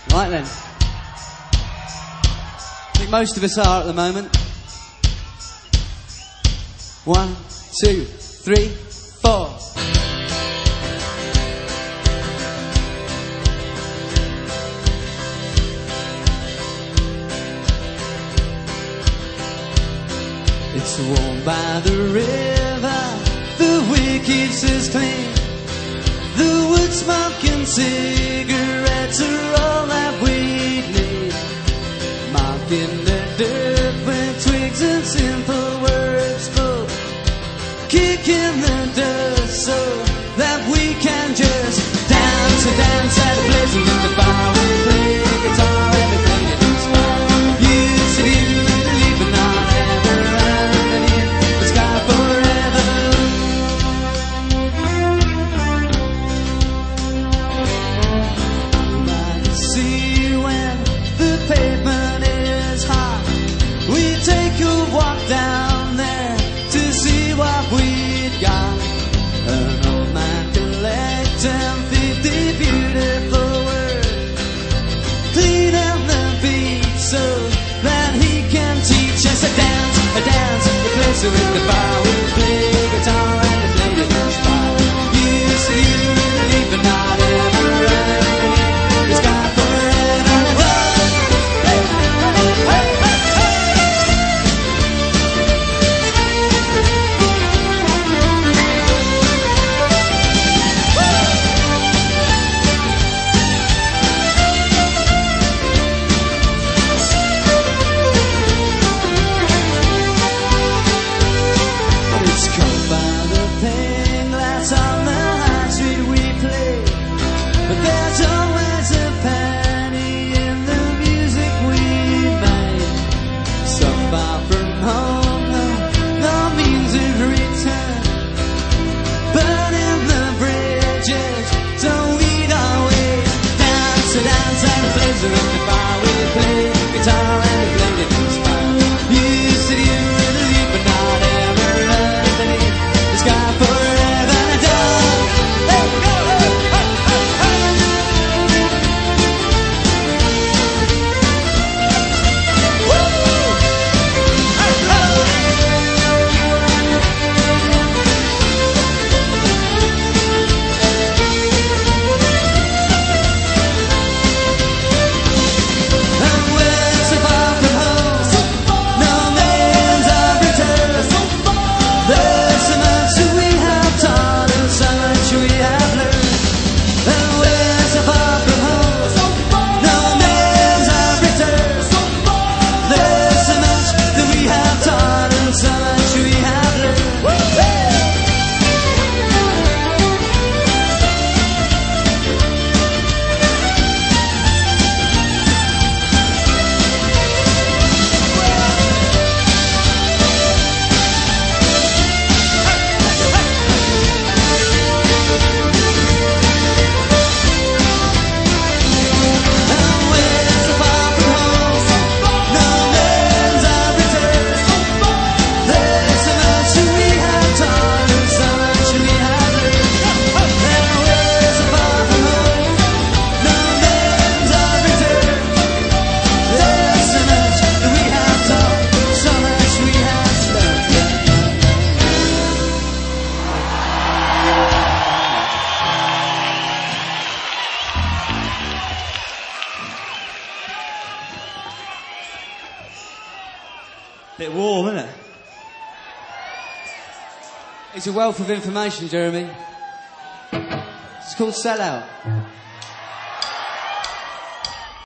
Right then. I think most of us are at the moment. 1, 2, 3, 4. It's warm by the river, the wind keeps us clean. The wood smoking cigarettes are all that we need. Marking the dirt with twigs and simple words full. Kicking the dust so that we can just dance and dance at a place with the fire. We play guitar and we play it inspired. You said you would leave but not ever underneath the sky forever. I see when the pavement is hot, we take a walk down there to see what we've got. An old man collecting 50 beautiful words, cleaning the beat so that he can teach us a dance, the place with the fire. We play guitar and we play it inspired. You say you leave but not ever underneath the sky forever. Hey, hey, hey, hey. It's cold by the pane glass on the high street we play, but there's always a penny in the music we make. So far from home, no means of return. Burning the bridges, so we'd always dance and dance and play with the fire. We play guitar and we play it inspired. You said you would leave but not ever underneath the sky forever. Done. Hey, go, hey, hey, hey, hey. Woo! Hey, And we're so far from home, no means of return. There's so much that we have taught and so much we have learned. And we're so far from home, no means of return. There's so much that we have taught and so much we have learned. And we're so far from home, no means of return. There's so much that we have taught and so much we have learned. And we're so far from home, no means of return. There's so much that we have taught, so much we have learned. Bit warm, isn't it? It's a wealth of information, Jeremy. It's called Sellout.